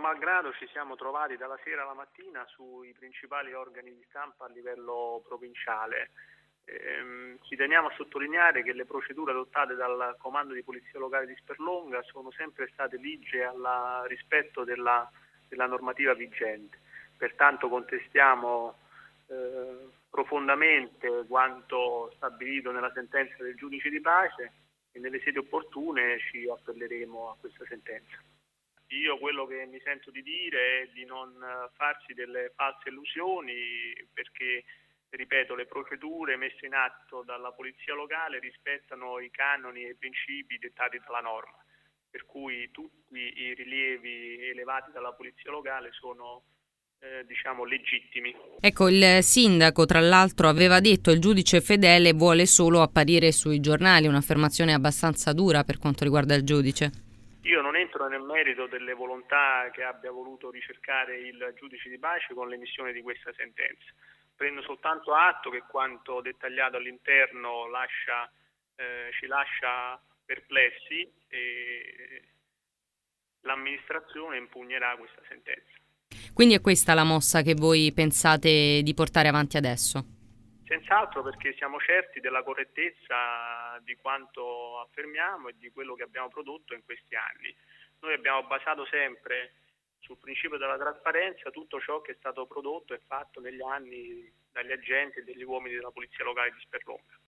malgrado ci siamo trovati dalla sera alla mattina sui principali organi di stampa a livello provinciale. Ci teniamo a sottolineare che le procedure adottate dal Comando di Polizia Locale di Sperlonga sono sempre state ligie al rispetto della normativa vigente. Pertanto contestiamo profondamente quanto stabilito nella sentenza del giudice di pace e nelle sedi opportune ci appelleremo a questa sentenza. Io quello che mi sento di dire è di non farsi delle false illusioni, perché, ripeto, le procedure messe in atto dalla polizia locale rispettano i canoni e i principi dettati dalla norma, per cui tutti i rilievi elevati dalla polizia locale sono legittimi. Ecco, il sindaco tra l'altro aveva detto il giudice fedele vuole solo apparire sui giornali, un'affermazione abbastanza dura per quanto riguarda il giudice. Io non entro nel merito delle volontà che abbia voluto ricercare il giudice di pace con l'emissione di questa sentenza. Prendo soltanto atto che quanto dettagliato all'interno ci lascia perplessi e l'amministrazione impugnerà questa sentenza. Quindi è questa la mossa che voi pensate di portare avanti adesso? Senz'altro, perché siamo certi della correttezza di quanto affermiamo e di quello che abbiamo prodotto in questi anni. Noi abbiamo basato sempre sul principio della trasparenza tutto ciò che è stato prodotto e fatto negli anni dagli agenti e degli uomini della Polizia Locale di Sperlonga.